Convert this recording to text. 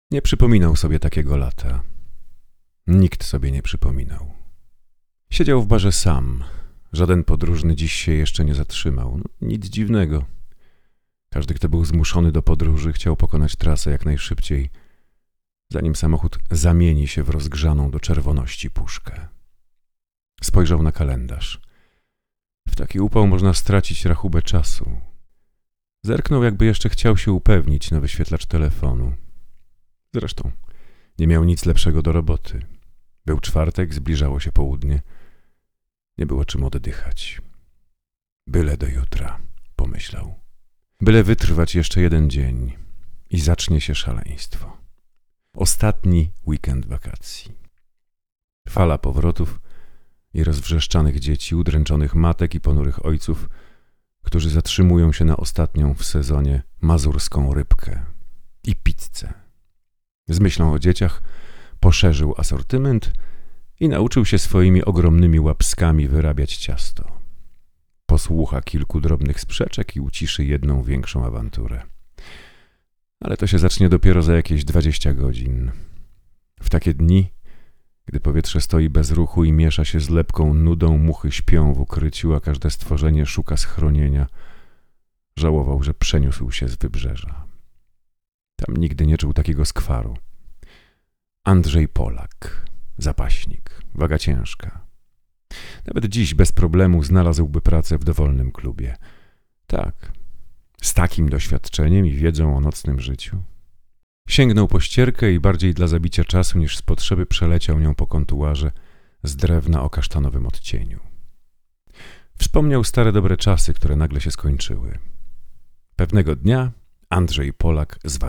Nie przypominał sobie takiego lata. Nikt sobie nie przypominał. Siedział w barze sam. Żaden podróżny dziś się jeszcze nie zatrzymał. Nic dziwnego. Każdy, kto był zmuszony do podróży, chciał pokonać trasę jak najszybciej, zanim samochód zamieni się w rozgrzaną do czerwoności puszkę. Spojrzał na kalendarz. W taki upał można stracić rachubę czasu. Zerknął, jakby jeszcze chciał się upewnić na wyświetlacz telefonu. Zresztą nie miał nic lepszego do roboty. Był czwartek, zbliżało się południe. Nie było czym oddychać. Byle do jutra, pomyślał. Byle wytrwać jeszcze jeden dzień i zacznie się szaleństwo. Ostatni weekend wakacji. Fala powrotów i rozwrzeszczanych dzieci, udręczonych matek i ponurych ojców, którzy zatrzymują się na ostatnią w sezonie mazurską rybkę i pizzę. Z myślą o dzieciach poszerzył asortyment i nauczył się swoimi ogromnymi łapskami wyrabiać ciasto. Posłucha kilku drobnych sprzeczek i uciszy jedną większą awanturę. Ale to się zacznie dopiero za jakieś 20 godzin. W takie dni, gdy powietrze stoi bez ruchu i miesza się z lepką nudą, muchy śpią w ukryciu, a każde stworzenie szuka schronienia, żałował, że przeniósł się z wybrzeża. Tam nigdy nie czuł takiego skwaru. Andrzej Polak, zapaśnik, waga ciężka. Nawet dziś bez problemu znalazłby pracę w dowolnym klubie. Tak, z takim doświadczeniem i wiedzą o nocnym życiu. Sięgnął po ścierkę i bardziej dla zabicia czasu niż z potrzeby przeleciał nią po kontuarze z drewna o kasztanowym odcieniu. Wspomniał stare dobre czasy, które nagle się skończyły. Pewnego dnia Andrzej Polak zwarł